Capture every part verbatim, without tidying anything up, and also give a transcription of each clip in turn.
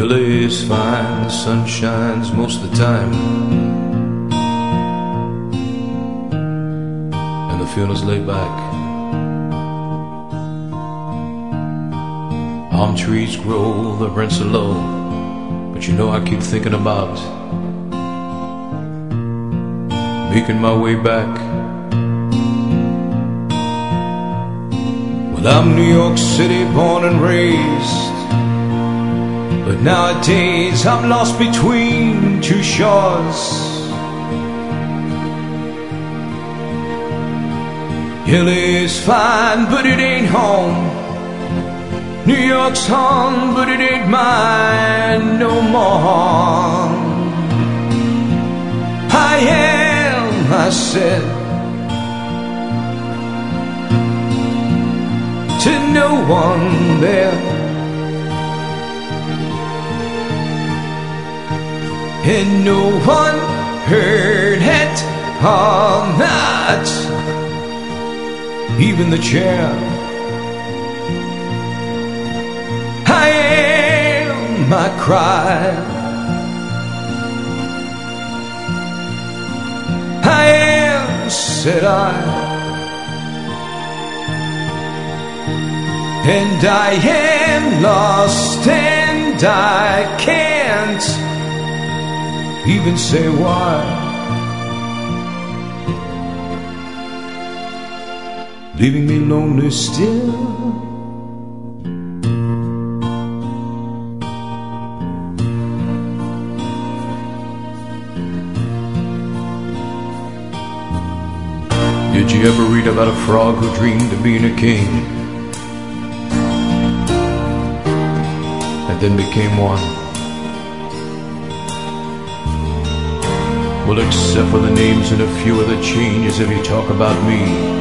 L A is fine, the sun shines most of the time, and the feeling's laid back. Palm trees grow, the rents are low, but you know I keep thinking about making my way back. Well, I'm New York City born and raised, but nowadays I'm lost between two shores. L A is fine, but it ain't home. New York's home, but it ain't mine no more. I am, I said, to no one there, and no one heard it or not, even the chair. I am, I cried. I am, said I, and I am lost, and I can't even say why. Leaving me lonely still. Did you ever read about a frog who dreamed of being a king and then became one? Well, except for the names and a few of the changes, if you talk about me,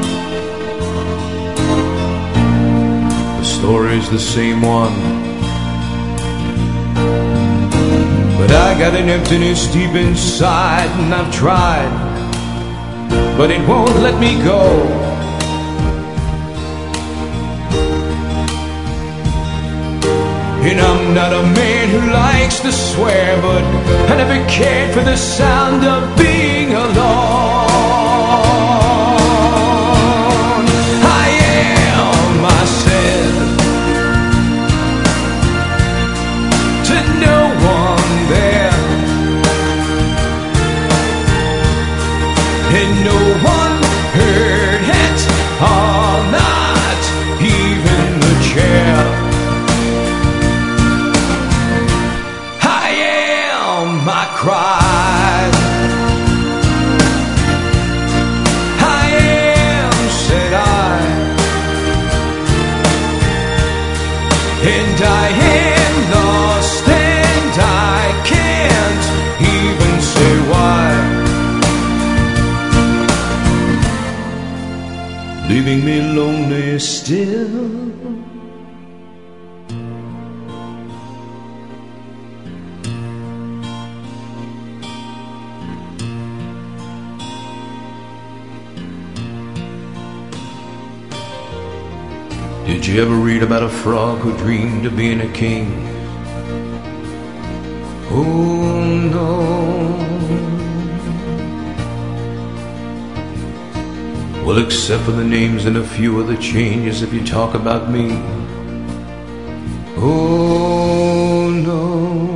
the story's the same one. But I got an emptiness deep inside, and I've tried, but it won't let me go. And I'm not a man who likes to swear, but I never cared for the sound of being alone. I am, I said, to no one there, and no one heard it or not, even the chair. I am, I cried. I am, said I, and I am lost, and I can't even say why. Leaving me lonely still. Did you ever read about a frog who dreamed of being a king? Oh no. Well, except for the names and a few of the changes, if you talk about me. Oh no.